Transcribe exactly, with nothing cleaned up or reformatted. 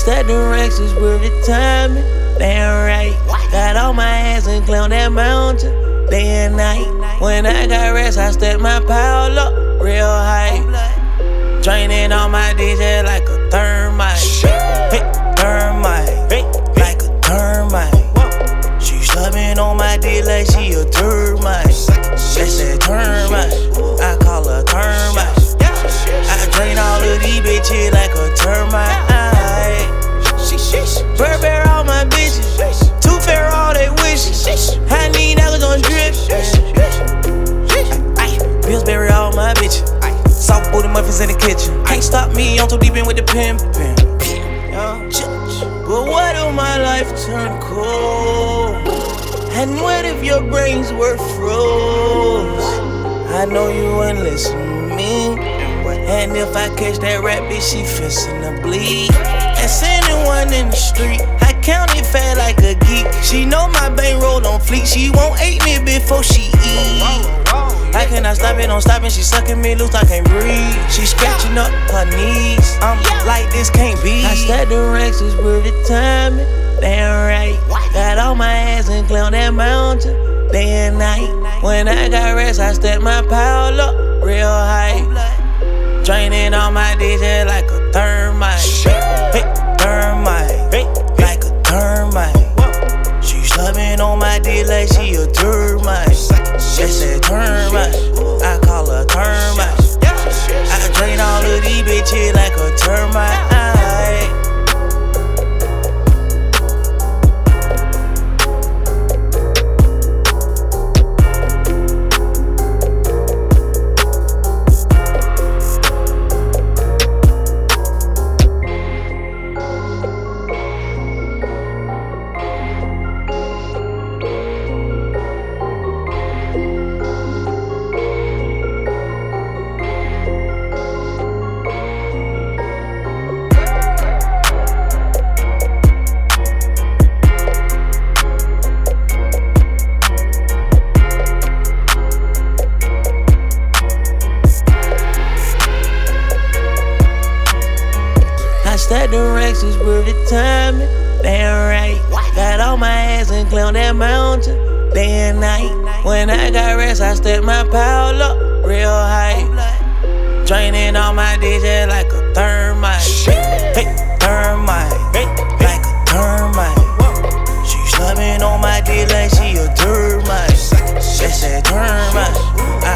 stack the racks, it's worth the timing. Damn right. Got all my ass and climb that mountain day and night. When I got rest, I step my pile up real high. Draining on my D J like a thermite. Hey, thermite. Hey, like a termite. She slumming on my dick like she a termite. That's that termite. I call her termite. I drain all of these bitches like a termite. Burberry all my bitches. Two fair all they wishes. I need niggas on drip. Pillsbury all my bitches. Soft booty muffins in the kitchen. Can't stop me, I'm too deep in with the pimpin'. But what if my life turned cold? And what if your brains were froze? I know you wouldn't listen to me. And if I catch that rat bitch, she fissin' to bleed. And sending one in the street, I count it fat like a geek. She know my bankroll on fleek. She won't eat me before she eat. I cannot stop it, don't stop it. She sucking me loose, I can't breathe. She scratching up her knees. I'm like this can't be. I stack the racks, it's worth the timing. Damn right. Got all my ass and climb that mountain day and night. When I got rest, I step my pile up real high. Draining on my D J like a thermite. Hey, thermite. Hey, like a termite. She slumming on my dick like she a termite. That's that termite. I call her termite. I drain all of these bitches like a termite. Stack the racks, it's worth the timing. Damn right. Got all my ass and climb that mountain day and night. When I got rest, I step my pile up real high. Draining on my D J like a thermite. Hey, thermite. Like a termite. She slumming on my dick like she a termite. That's that termite.